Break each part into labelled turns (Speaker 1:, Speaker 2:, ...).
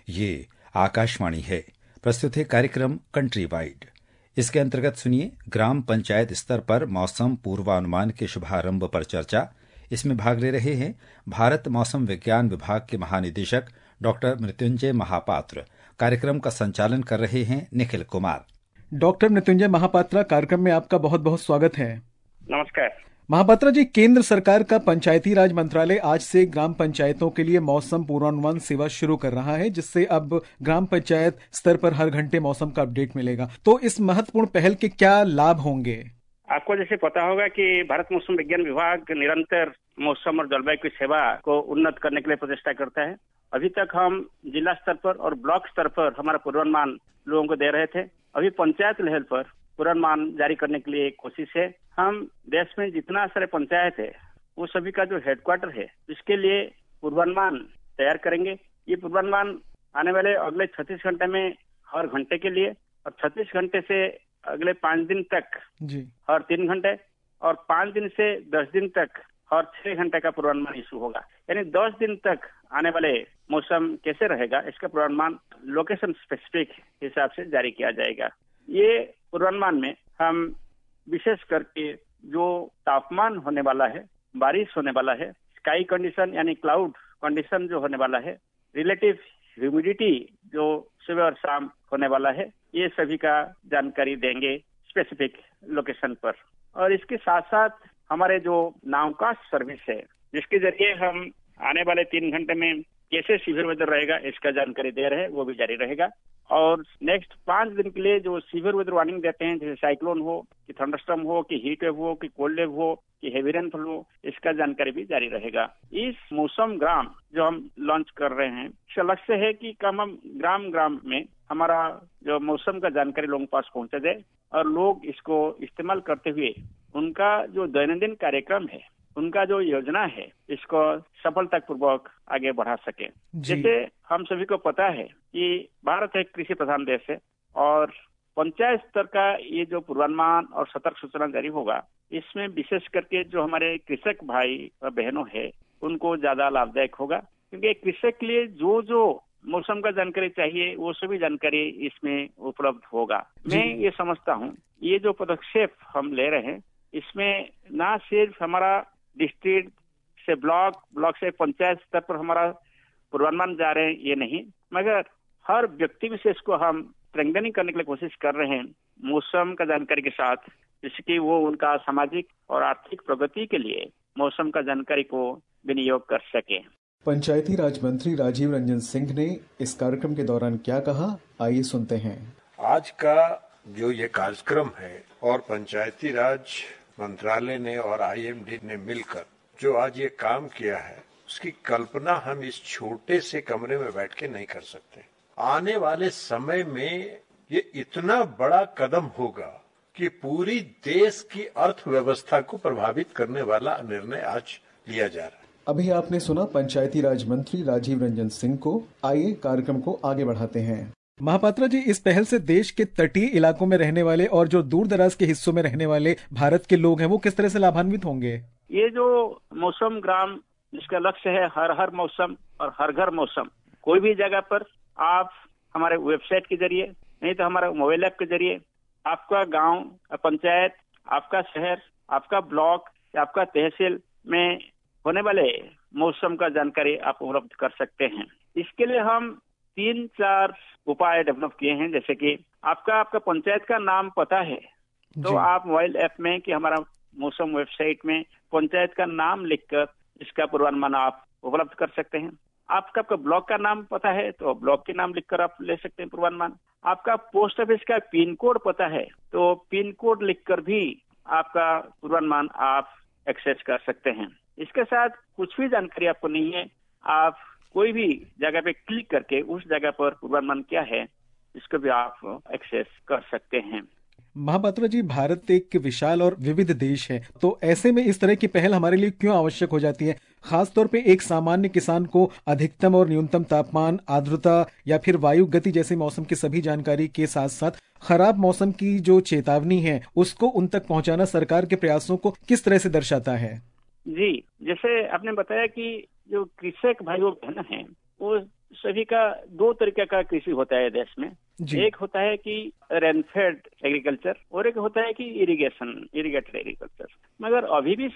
Speaker 1: ये आकाशवाणी है। प्रस्तुत है कार्यक्रम कंट्री वाइड। इसके अंतर्गत सुनिए ग्राम पंचायत स्तर पर मौसम पूर्वानुमान के शुभारंभ पर चर्चा। इसमें भाग ले रहे हैं भारत मौसम विज्ञान विभाग के महानिदेशक डॉक्टर मृत्युंजय महापात्र। कार्यक्रम का संचालन कर रहे हैं निखिल कुमार।
Speaker 2: डॉक्टर मृत्युंजय महापात्रा, कार्यक्रम में आपका बहुत बहुत स्वागत है।
Speaker 3: नमस्कार
Speaker 2: महापात्रा जी, केंद्र सरकार का पंचायती राज मंत्रालय आज से ग्राम पंचायतों के लिए मौसम पूर्वानुमान सेवा शुरू कर रहा है, जिससे अब ग्राम पंचायत स्तर पर हर घंटे मौसम का अपडेट मिलेगा। तो इस महत्वपूर्ण पहल के क्या लाभ होंगे?
Speaker 3: आपको जैसे पता होगा कि भारत मौसम विज्ञान विभाग निरंतर मौसम और जलवायु की सेवा को उन्नत करने के लिए प्रचेष्टा करता है। अभी तक हम जिला स्तर पर और ब्लॉक स्तर पर हमारा पूर्वानुमान लोगों को दे रहे थे। अभी पंचायत लेवल पर पूर्वानुमान जारी करने के लिए कोशिश है। हम देश में जितना सारे पंचायत है वो सभी का जो हेडक्वार्टर है इसके लिए पूर्वानुमान तैयार करेंगे। ये पूर्वानुमान आने वाले अगले 36 घंटे में हर घंटे के लिए और 36 घंटे से अगले 5 दिन तक
Speaker 2: जी
Speaker 3: हर 3 घंटे और 5 दिन से 10 दिन तक हर 6 घंटे का पूर्वानुमान इशू होगा। यानी 10 दिन तक आने वाले मौसम कैसे रहेगा इसका पूर्वानुमान लोकेशन स्पेसिफिक हिसाब से जारी किया जाएगा। ये पूर्वानुमान में हम विशेष करके जो तापमान होने वाला है, बारिश होने वाला है, स्काई कंडीशन यानी क्लाउड कंडीशन जो होने वाला है, रिलेटिव ह्यूमिडिटी जो सुबह और शाम होने वाला है, ये सभी का जानकारी देंगे स्पेसिफिक लोकेशन पर। और इसके साथ साथ हमारे जो नाउकास्ट सर्विस है जिसके जरिए हम आने वाले 3 घंटे में कैसे सीवियर वेदर रहेगा इसका जानकारी दे रहे हैं, वो भी जारी रहेगा। और नेक्स्ट 5 दिन के लिए जो सीवियर वेदर वार्निंग देते हैं, जैसे साइक्लोन हो कि थंडरस्टॉर्म हो कि हीट वेव हो कि कोल्ड वेव हो कि हेवी रेनफॉल हो, इसका जानकारी भी जारी रहेगा। इस मौसम ग्राम जो हम लॉन्च कर रहे हैं इसका लक्ष्य है कि हम ग्राम ग्राम में हमारा जो मौसम का जानकारी लोगों के पास पहुंचा जाए और लोग इसको इस्तेमाल करते हुए उनका जो दैनंदिन कार्यक्रम है, उनका जो योजना है, इसको सफलतापूर्वक आगे बढ़ा सके। जैसे हम सभी को पता है कि भारत एक कृषि प्रधान देश है और पंचायत स्तर का ये जो पूर्वानुमान और सतर्क सूचना जारी होगा, इसमें विशेष करके जो हमारे कृषक भाई और बहनों है उनको ज्यादा लाभदायक होगा, क्योंकि कृषक के लिए जो मौसम का जानकारी चाहिए वो सभी जानकारी इसमें उपलब्ध होगा। मैं ये समझता हूँ ये जो पदक्षेप हम ले रहे हैं इसमें ना सिर्फ हमारा डिस्ट्रिक्ट से ब्लॉक से पंचायत स्तर पर हमारा पूर्वानुमान जा रहे हैं ये नहीं, मगर हर व्यक्ति विशेष को हम स्ट्रेंथनिंग करने के लिए कोशिश कर रहे हैं मौसम का जानकारी के साथ, जिसकी वो उनका सामाजिक और आर्थिक प्रगति के लिए मौसम का जानकारी को विनियोग कर सके।
Speaker 2: पंचायती राज मंत्री राजीव रंजन सिंह ने इस कार्यक्रम के दौरान क्या कहा, आइए सुनते हैं।
Speaker 4: आज का जो ये कार्यक्रम है और पंचायती राज मंत्रालय ने और IMD ने मिलकर जो आज ये काम किया है उसकी कल्पना हम इस छोटे से कमरे में बैठ के नहीं कर सकते। आने वाले समय में ये इतना बड़ा कदम होगा कि पूरी देश की अर्थव्यवस्था को प्रभावित करने वाला निर्णय आज लिया जा रहा है।
Speaker 2: अभी आपने सुना पंचायती राज मंत्री राजीव रंजन सिंह को। आइए कार्यक्रम को आगे बढ़ाते हैं। महापात्रा जी, इस पहल से देश के तटीय इलाकों में रहने वाले और जो दूर दराज के हिस्सों में रहने वाले भारत के लोग हैं वो किस तरह से लाभान्वित होंगे?
Speaker 3: ये जो मौसम ग्राम जिसका लक्ष्य है हर मौसम और हर घर मौसम, कोई भी जगह पर आप हमारे वेबसाइट के जरिए नहीं तो हमारे मोबाइल ऐप के जरिए आपका गांव, पंचायत, आपका शहर, आपका ब्लॉक या आपका तहसील में होने वाले मौसम का जानकारी आप उपलब्ध कर सकते हैं। इसके लिए हम 3-4 उपाय डेवलप किए हैं। जैसे कि आपका पंचायत का नाम पता है तो आप मोबाइल ऐप में कि हमारा मौसम वेबसाइट में पंचायत का नाम लिखकर इसका पूर्वानुमान आप उपलब्ध कर सकते हैं। आपका ब्लॉक का नाम पता है तो ब्लॉक के नाम लिखकर आप ले सकते हैं पूर्वानुमान। आपका पोस्ट ऑफिस का पिन कोड पता है तो पिन कोड लिखकर भी आपका पूर्वानुमान आप एक्सेस कर सकते हैं। इसके साथ कुछ भी जानकारी आपको नहीं है, आप कोई भी जगह पे क्लिक करके उस जगह पर पूर्वानुमान क्या है इसको भी आप एक्सेस कर सकते हैं।
Speaker 2: महापात्रा जी, भारत एक विशाल और विविध देश है, तो ऐसे में इस तरह की पहल हमारे लिए क्यों आवश्यक हो जाती है? खासतौर पे एक सामान्य किसान को अधिकतम और न्यूनतम तापमान, आर्द्रता या फिर वायु गति जैसे मौसम की सभी जानकारी के साथ साथ खराब मौसम की जो चेतावनी है उसको उन तक पहुंचाना सरकार के प्रयासों को किस तरह से दर्शाता है?
Speaker 3: जी, जैसे आपने बताया कि जो कृषक भाई बहन हैं वो सभी का दो तरीके का कृषि होता है देश में। एक होता है कि रेनफेड एग्रीकल्चर और एक होता है कि इरिगेटेड एग्रीकल्चर। मगर अभी भी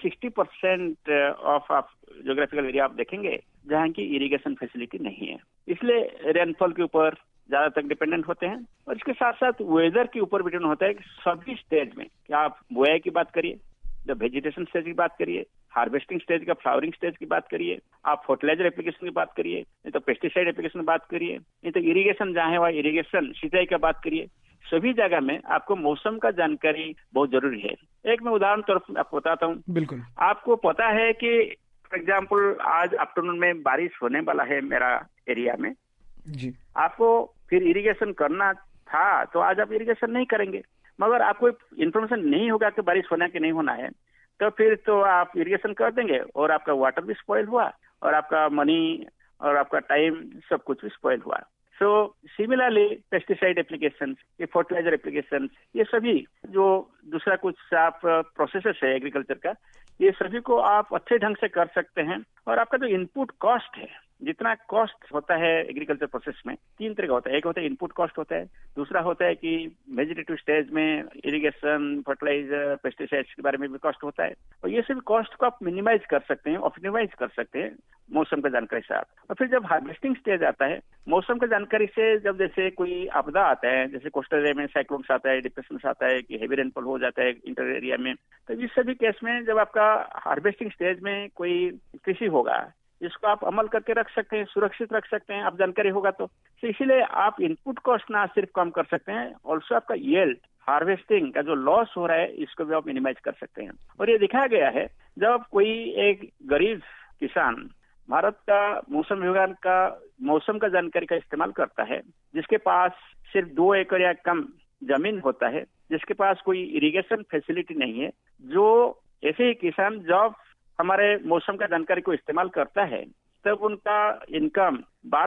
Speaker 3: 60% ऑफ आप ज्योग्राफिकल एरिया आप देखेंगे जहाँ की इरिगेशन फैसिलिटी नहीं है, इसलिए रेनफॉल के ऊपर ज्यादा तक डिपेंडेंट होते हैं। और इसके साथ साथ वेदर के ऊपर भी डिपेंड होता है कि सभी स्टेज में, क्या आप बुआई की बात करिए, जब वेजिटेशन स्टेज की बात करिए, हार्वेस्टिंग स्टेज का, फ्लावरिंग स्टेज की बात करिए, आप फर्टिलाइजर एप्लीकेशन की बात करिए, नहीं तो पेस्टिसाइड एप्लीकेशन की बात करिए, नहीं तो इरिगेशन जहाँ है वहाँ इरिगेशन सिंचाई की बात करिए, सभी जगह में आपको मौसम का जानकारी बहुत जरूरी है। एक मैं उदाहरण तौर पर आपको बताता हूँ।
Speaker 2: बिल्कुल।
Speaker 3: आपको पता है कि फॉर एग्जाम्पल आज आफ्टरनून में बारिश होने वाला है मेरा एरिया में
Speaker 2: जी।
Speaker 3: आपको फिर इरिगेशन करना था तो आज आप इरिगेशन नहीं करेंगे, मगर आपको इन्फॉर्मेशन नहीं होगा कि बारिश होना कि नहीं होना है, तो फिर तो आप इरिगेशन कर देंगे और आपका वाटर भी स्पॉइल हुआ और आपका मनी और आपका टाइम सब कुछ भी स्पॉइल हुआ। सो सिमिलरली पेस्टिसाइड एप्लीकेशन, ये फर्टिलाइजर एप्लीकेशन, ये सभी जो दूसरा कुछ आप प्रोसेसेस है एग्रीकल्चर का, ये सभी को आप अच्छे ढंग से कर सकते हैं। और आपका जो इनपुट कॉस्ट है, जितना कॉस्ट होता है एग्रीकल्चर प्रोसेस में, तीन तरह का होता है। एक होता है इनपुट कॉस्ट होता है, दूसरा होता है कि वेजिटेटिव स्टेज में इरिगेशन, फर्टिलाइजर, पेस्टिसाइड्स के बारे में भी कॉस्ट होता है। और ये सभी कॉस्ट को आप मिनिमाइज कर सकते हैं, ऑप्टिमाइज कर सकते हैं मौसम की जानकारी से आप। और फिर जब हार्वेस्टिंग स्टेज आता है, मौसम की जानकारी से जब जैसे कोई आपदा आता है, जैसे कोस्टल एरिया में साइक्लोन्स आता है, डिप्रेशन आता है, कि हेवी रेनफॉल हो जाता है इंटर एरिया में, तो इस सभी केस में जब आपका हार्वेस्टिंग स्टेज में कोई कृषि होगा, इसको आप अमल करके रख सकते हैं, सुरक्षित रख सकते हैं, आप जानकारी होगा तो इसीलिए आप इनपुट कॉस्ट ना सिर्फ कम कर सकते हैं, ऑल्सो आपका यील्ड, हार्वेस्टिंग का जो लॉस हो रहा है इसको भी आप मिनिमाइज कर सकते हैं। और ये दिखाया गया है जब कोई एक गरीब किसान भारत का मौसम विभाग का मौसम का जानकारी का इस्तेमाल करता है, जिसके पास सिर्फ 2 एकड़ या कम जमीन होता है, जिसके पास कोई इरिगेशन फैसिलिटी नहीं है, जो ऐसे ही किसान जब हमारे मौसम का जानकारी को इस्तेमाल करता है तब उनका इनकम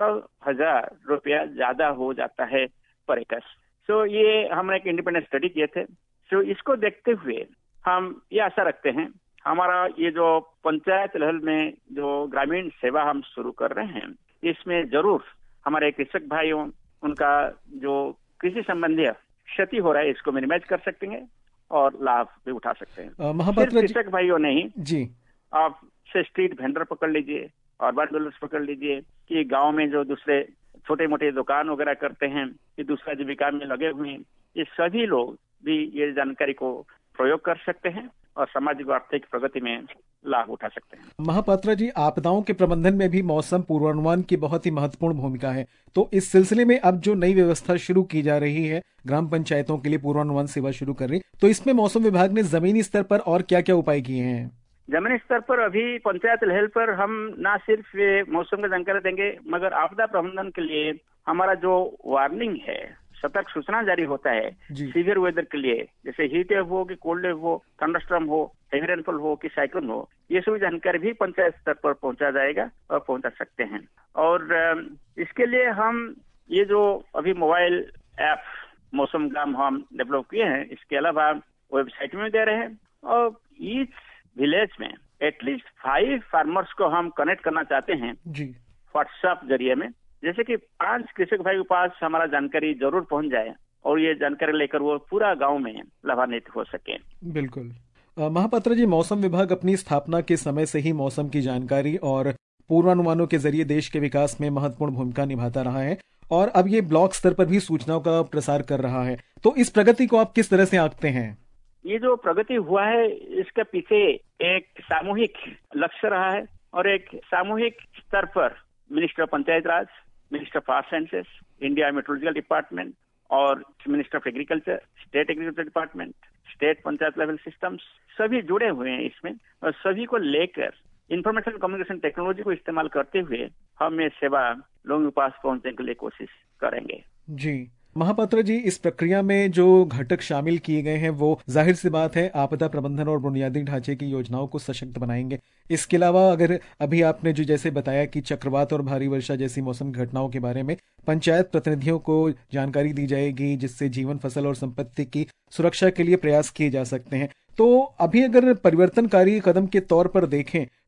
Speaker 3: 12,000 रुपया ज्यादा हो जाता है पर एकड़। सो ये हमने एक इंडिपेंडेंट स्टडी किए थे। सो इसको देखते हुए हम ये आशा रखते हैं हमारा ये जो पंचायत लेवल में जो ग्रामीण सेवा हम शुरू कर रहे हैं, इसमें जरूर हमारे कृषक भाइयों, उनका जो कृषि संबंधी क्षति हो रहा है इसको मिनिमाइज कर सकते हैं और लाभ भी उठा सकते हैं।
Speaker 2: महापात्रा
Speaker 3: कृषक भाइयों नहीं
Speaker 2: जी, आप
Speaker 3: से स्ट्रीट वेंडर पकड़ लीजिए, अर्बन डवेलपर्स पकड़ लीजिए, कि गांव में जो दूसरे छोटे मोटे दुकान वगैरह करते हैं, ये दूसरा जीविका में लगे हुए हैं, ये सभी लोग भी ये जानकारी को प्रयोग कर सकते हैं और सामाजिक और आर्थिक प्रगति में लाभ उठा सकते हैं।
Speaker 2: महापात्रा जी, आपदाओं के प्रबंधन में भी मौसम पूर्वानुमान की बहुत ही महत्वपूर्ण भूमिका है। तो इस सिलसिले में अब जो नई व्यवस्था शुरू की जा रही है, ग्राम पंचायतों के लिए पूर्वानुमान सेवा शुरू कर रही, तो इसमें मौसम विभाग ने जमीनी स्तर पर और क्या क्या उपाय किए हैं?
Speaker 3: जमीनी स्तर पर अभी पंचायत लेवल पर हम ना सिर्फ मौसम की जानकारी देंगे, मगर आपदा प्रबंधन के लिए हमारा जो वार्निंग है, सतर्क सूचना जारी होता है सीवियर वेदर के लिए, जैसे हीट वेव हो कि कोल्ड वेव हो, थंडरस्टॉर्म हो, हेवी रेनफॉल हो कि साइक्लोन हो, ये सभी जानकारी भी पंचायत स्तर पर पहुंचा जाएगा और पहुंचा सकते हैं। और इसके लिए हम ये जो अभी मोबाइल ऐप मौसम ग्राम हम डेवलप किए हैं, इसके अलावा वेबसाइट में दे रहे हैं और ईच विलेज में एटलीस्ट 5 फार्मर्स को हम कनेक्ट करना चाहते हैं व्हाट्सएप जरिए में, जैसे कि 5 कृषक भाई के पास हमारा जानकारी जरूर पहुंच जाए और ये जानकारी लेकर वो पूरा गांव में लाभान्वित हो सके।
Speaker 2: बिल्कुल। महापात्रा जी, मौसम विभाग अपनी स्थापना के समय से ही मौसम की जानकारी और पूर्वानुमानों के जरिए देश के विकास में महत्वपूर्ण भूमिका निभाता रहा है और अब ये ब्लॉक स्तर पर भी सूचनाओं का प्रसार कर रहा है। तो इस प्रगति को आप किस तरह से आंकते हैं?
Speaker 3: ये जो प्रगति हुआ है, इसके पीछे एक सामूहिक लक्ष्य रहा है और एक सामूहिक स्तर पर minister of panchayat raj, minister of earth sciences, India meteorological department और minister of agriculture, state agriculture department, state panchayat level systems सभी जुड़े हुए हैं इसमें और सभी को लेकर इंफॉर्मेशन कम्युनिकेशन टेक्नोलॉजी को इस्तेमाल करते हुए हम ये सेवा लोगों के पास पहुंचने के लिए कोशिश करेंगे।
Speaker 2: जी महापात्रा जी, इस प्रक्रिया में जो घटक शामिल किए गए हैं वो जाहिर सी बात है आपदा प्रबंधन और बुनियादी ढांचे की योजनाओं को सशक्त बनाएंगे। इसके अलावा अगर अभी आपने जो जैसे बताया कि चक्रवात और भारी वर्षा जैसी मौसम घटनाओं के बारे में पंचायत प्रतिनिधियों को जानकारी दी जाएगी, जिससे जीवन, फसल और संपत्ति की सुरक्षा के लिए प्रयास किए जा सकते हैं। तो अभी अगर परिवर्तनकारी कदम के तौर पर देखें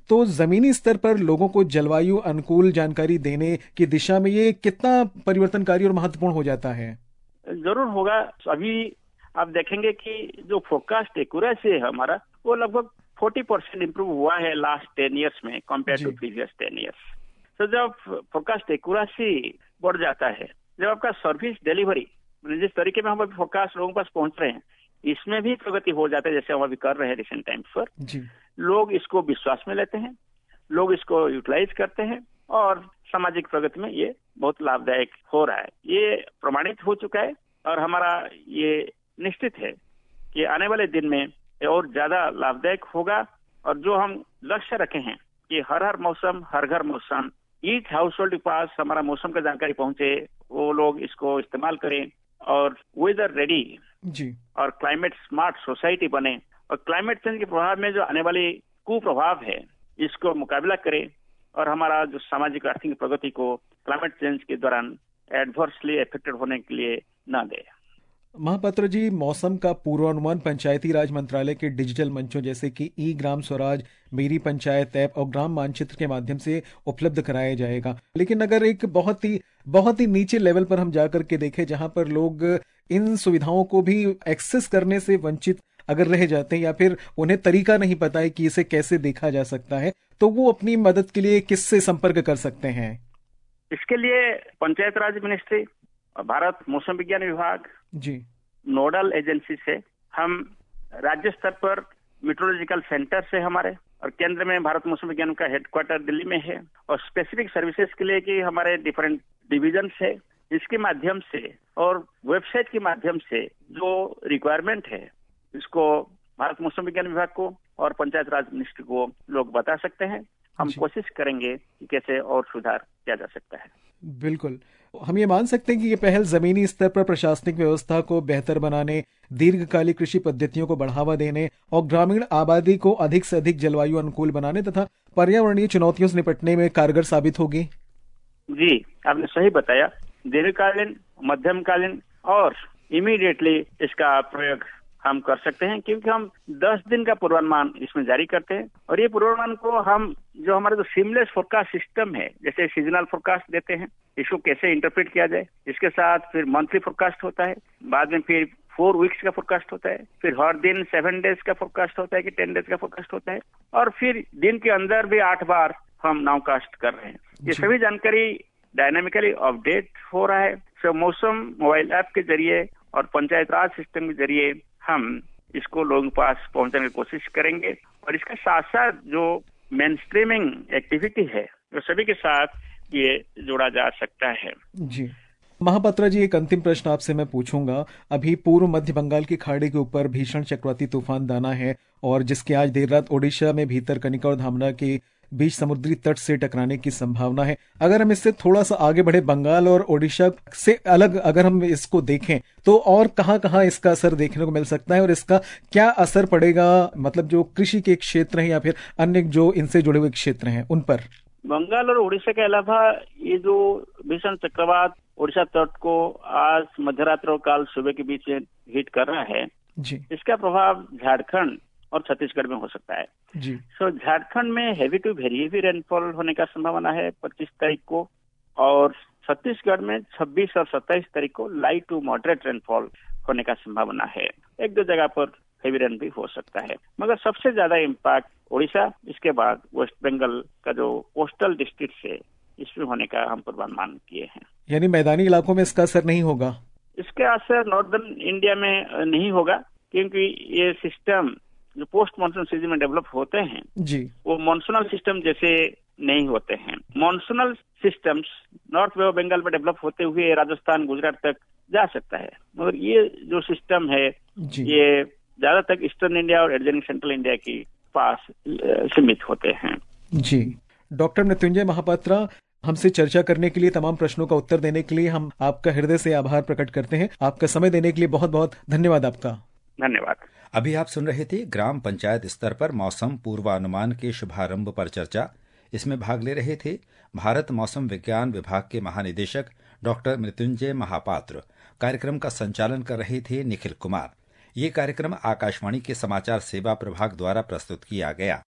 Speaker 2: तो जमीनी स्तर पर लोगों को जलवायु अनुकूल जानकारी देने की दिशा में ये कितना परिवर्तनकारी और महत्वपूर्ण हो जाता है?
Speaker 3: जरूर होगा। अभी आप देखेंगे कि जो फोरकास्ट एक्यूरेसी है हमारा, वो लगभग 40% इम्प्रूव हुआ है लास्ट 10 ईयर्स में कंपेयर टू प्रीवियस 10 ईयर्स। तो जब फोरकास्ट एक्यूरेसी बढ़ जाता है, जब आपका सर्विस डिलीवरी जिस तरीके में हम अभी फोरकास्ट लोगों के पास पहुंच रहे हैं, इसमें भी प्रगति हो जाता है, जैसे हम अभी कर रहे हैं रिसेंट टाइम्स पर। लोग इसको विश्वास में लेते हैं, लोग इसको यूटिलाइज करते हैं और सामाजिक प्रगति में ये बहुत लाभदायक हो रहा है। ये प्रमाणित हो चुका है और हमारा ये निश्चित है कि आने वाले दिन में और ज्यादा लाभदायक होगा। और जो हम लक्ष्य रखे हैं कि हर मौसम हर घर मौसम, ईच हाउस होल्ड के पास हमारा मौसम का जानकारी पहुंचे, वो लोग इसको इस्तेमाल करें और वेदर रेडी और क्लाइमेट स्मार्ट सोसाइटी बने और क्लाइमेट चेंज के प्रभाव में जो आने वाली कुप्रभाव है इसको मुकाबला करें और हमारा जो सामाजिक आर्थिक प्रगति को क्लाइमेट चेंज के दौरान एडवर्सली इफेक्टेड होने के लिए न दे।
Speaker 2: महापात्र जी, मौसम का पूर्वानुमान पंचायती राज मंत्रालय के डिजिटल मंचों जैसे कि ई ग्राम स्वराज, मेरी पंचायत ऐप और ग्राम मानचित्र के माध्यम से उपलब्ध कराया जाएगा। लेकिन अगर एक बहुत ही नीचे लेवल पर हम जाकर के देखें, जहां पर लोग इन सुविधाओं को भी एक्सेस करने से वंचित अगर रह जाते हैं या फिर उन्हें तरीका नहीं पता है कि इसे कैसे देखा जा सकता है, तो वो अपनी मदद के लिए किससे संपर्क कर सकते हैं?
Speaker 3: इसके लिए पंचायत राज मिनिस्ट्री, भारत मौसम विज्ञान विभाग
Speaker 2: जी,
Speaker 3: नोडल एजेंसी से, हम राज्य स्तर पर मेट्रोलॉजिकल सेंटर से हमारे, और केंद्र में भारत मौसम विज्ञान का हेडक्वार्टर दिल्ली में है, और स्पेसिफिक सर्विसेज के लिए कि हमारे डिफरेंट डिविजन है, इसके माध्यम से और वेबसाइट के माध्यम से जो रिक्वायरमेंट है इसको भारत मौसम विज्ञान विभाग को और पंचायत राज मिनिस्ट्री को लोग बता सकते हैं। हम कोशिश करेंगे कि कैसे और सुधार किया जा सकता है।
Speaker 2: बिल्कुल, हम ये मान सकते हैं कि ये पहल जमीनी स्तर पर प्रशासनिक व्यवस्था को बेहतर बनाने, दीर्घकालिक कृषि पद्धतियों को बढ़ावा देने और ग्रामीण आबादी को अधिक से अधिक जलवायु अनुकूल बनाने तथा पर्यावरणीय चुनौतियों से निपटने में कारगर साबित होगी।
Speaker 3: जी, आपने सही बताया। दीर्घकालीन, मध्यमकालीन और इमीडिएटली इसका प्रयोग हम कर सकते हैं, क्योंकि हम 10 दिन का पूर्वानुमान इसमें जारी करते हैं और ये पूर्वानुमान को हम जो हमारा जो सीमलेस फोरकास्ट सिस्टम है, जैसे सीजनल फोरकास्ट देते हैं, इसको कैसे इंटरप्रेट किया जाए, इसके साथ फिर मंथली फोरकास्ट होता है, बाद में फिर 4 वीक्स का फोरकास्ट होता है, फिर हर दिन 7 डेज का फोरकास्ट होता है कि 10 डेज का फोरकास्ट होता है, और फिर दिन के अंदर भी 8 बार हम नाउकास्ट कर रहे हैं। ये सभी जानकारी डायनामिकली अपडेट हो रहा है। तो मौसम मोबाइल ऐप के जरिए और पंचायत राज सिस्टम के जरिए हम इसको लोगों के पास पहुंचाने की कोशिश करेंगे, और इसके साथ साथ जो मेन स्ट्रीमिंग एक्टिविटी है वो सभी के साथ ये जोड़ा जा सकता है।
Speaker 2: जी महापात्रा जी, एक अंतिम प्रश्न आपसे मैं पूछूंगा। अभी पूर्व मध्य बंगाल की खाड़ी के ऊपर भीषण चक्रवाती तूफान दाना है और जिसके आज देर रात ओडिशा में भीतरकनिका और धामरा के बीच समुद्री तट से टकराने की संभावना है। अगर हम इससे थोड़ा सा आगे बढ़े, बंगाल और ओडिशा से अलग अगर हम इसको देखें तो और कहाँ इसका असर देखने को मिल सकता है और इसका क्या असर पड़ेगा, मतलब जो कृषि के क्षेत्र हैं या फिर अन्य जो इनसे जुड़े हुए क्षेत्र हैं उन पर?
Speaker 3: बंगाल और उड़ीसा के अलावा ये जो भीषण चक्रवात उड़ीसा तट को आज मध्यरात्र और काल सुबह के बीच हिट कर रहा है
Speaker 2: जी,
Speaker 3: इसका प्रभाव झारखंड और छत्तीसगढ़ में हो सकता है
Speaker 2: जी।
Speaker 3: सो झारखंड में heavy to very heavy rainfall होने का संभावना है 25 तारीख को, और छत्तीसगढ़ में 26 और 27 तारीख को लाइट टू मॉडरेट रेनफॉल होने का संभावना है। एक दो जगह पर हेवी रेन भी हो सकता है, मगर सबसे ज्यादा इम्पैक्ट उड़ीसा, इसके बाद वेस्ट बंगाल का जो कोस्टल डिस्ट्रिक्ट है इसमें होने का हम पूर्वानुमान किए हैं।
Speaker 2: यानी मैदानी इलाकों में इसका असर नहीं होगा?
Speaker 3: इसका असर नॉर्दर्न इंडिया में नहीं होगा, क्योंकि ये सिस्टम जो पोस्ट मानसून सीजन में डेवलप होते हैं
Speaker 2: जी,
Speaker 3: वो मानसूनल सिस्टम जैसे नहीं होते हैं। Monsoonal systems north bay of Bengal में डेवलप होते हुए राजस्थान गुजरात तक जा सकता है, मगर ये जो सिस्टम है ये ज्यादातर ईस्टर्न इंडिया और एडजॉइनिंग सेंट्रल इंडिया के पास सीमित होते हैं।
Speaker 2: जी, डॉक्टर मृत्युंजय महापात्रा, हमसे चर्चा करने के लिए, तमाम प्रश्नों का उत्तर देने के लिए हम आपका हृदय से आभार प्रकट करते हैं। आपका समय देने के लिए बहुत बहुत धन्यवाद आपका।
Speaker 3: धन्यवाद।
Speaker 1: अभी आप सुन रहे थे ग्राम पंचायत स्तर पर मौसम पूर्वानुमान के शुभारंभ पर चर्चा। इसमें भाग ले रहे थे भारत मौसम विज्ञान विभाग के महानिदेशक डॉक्टर मृत्युंजय महापात्र। कार्यक्रम का संचालन कर रहे थे निखिल कुमार। ये कार्यक्रम आकाशवाणी के समाचार सेवा प्रभाग द्वारा प्रस्तुत किया गया।